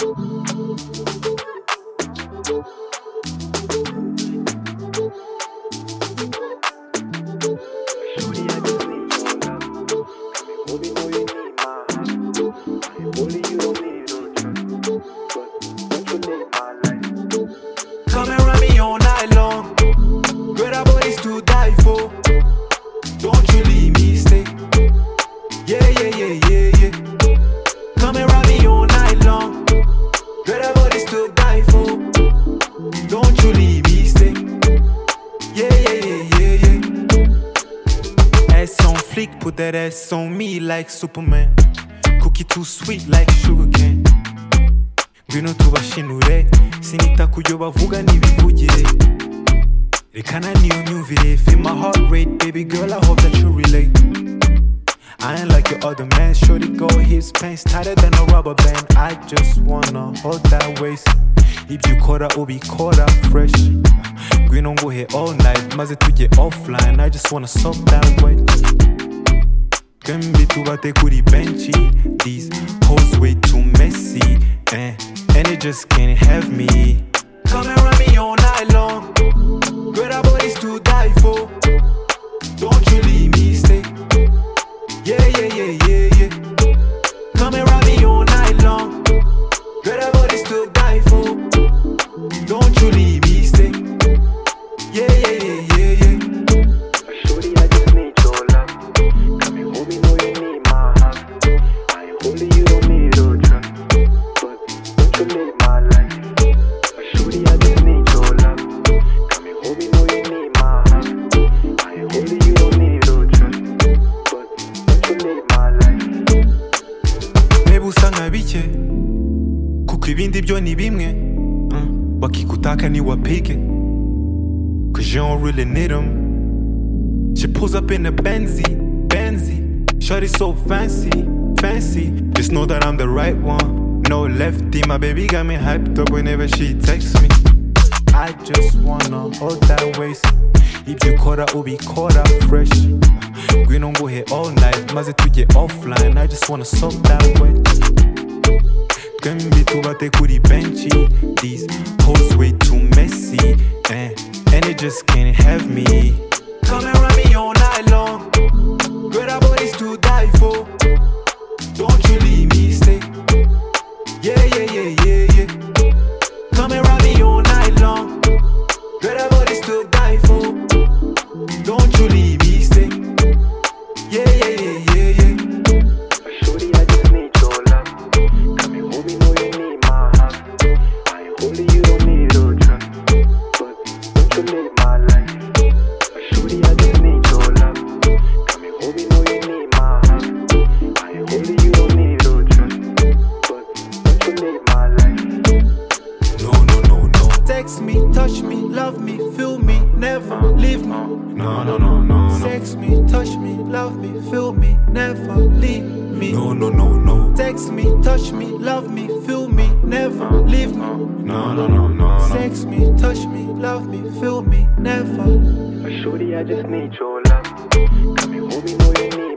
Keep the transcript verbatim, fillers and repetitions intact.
Come and run me all night long. Girl, that body's to die for. Don't you leave me, stay. Yeah, yeah, yeah, yeah, yeah. Come and run me all night long. Girl, that body's to die for. Don't you leave me, stay. Yeah, yeah, yeah, yeah, yeah. Ass on fleek, put that ass on me like Superman. Cookie too sweet like sugar cane. Ngwino tubashinure, sinita kuyo bavuga nibivugire. Rekana niyo nyumvire, feel my heart rate, baby girl, I hope that you relate. I ain't like your other man, shorty go hips, pants tighter than a rubber band. I just wanna hold that waist. If you caught up, ubi caught up fresh. Ngwino go here all night, maze tujye offline. I just wanna soak that wet. Kembi tubate kuri benchy. These hoes way too messy, eh? And it just can't have me. Come and run me all night long. Girl, that body's to die for. Don't you leave me, stay. Yeah, yeah, yeah, yeah, yeah. Come and run me all night long. Girl, that body's to die for. Don't you leave me, stay. Yeah, yeah, yeah, yeah, yeah. Shorty, I just need your love. Come and hold me, know you need my heart. I ain't holding you, don't need no trust. But don't you live my life. Shorty, I just need your love. Come and hold me, know you need my heart. I ain't holding you, don't need no trust. But don't you live my life. Babe usanga bike kuko ibindi byo ni bimwe. uh, Bakikutaka ni wapike. Cause you don't really need them. She pulls up in a Benzie, Benzie. Shorty so fancy, fancy. Just know that I'm the right one. No lefty, my baby got me hyped up whenever she texts me. I just wanna hold that waist. If you caught up, ubi caught up fresh. We don't go here all night, maze tujye offline. I just wanna soak that wet. Kembi tubate kuri benchy. These hoes way too messy, eh? And it just can't have me. Come and run me all night long. Girl, that body's to die for. Don't you leave me, stay. Yeah, yeah, yeah, yeah, yeah. Come and run me all night long. Girl, that body's to die for. Don't you leave me, stay. Yeah, yeah, yeah, yeah, yeah. Shorty, I just need your love. Come and hold me, know you need my heart. I ain't holding you, don't need no trust. But don't you live my life. Shorty, I just need your love. Come and hold me, know you need my heart. I ain't holding you, don't need no trust. But don't you live my life. No, no, no, no. Text me, touch me, love me, feel me, never leave me. No, no, no, no, no. Text me, touch me, love me, feel me, never leave me. No, no, no, no. Text me, touch me, love me, feel me, never leave me. No, no, no, no, no. Text me, touch me, love me, feel me, never. Shorty, I just need your love. Come and hold me, know you need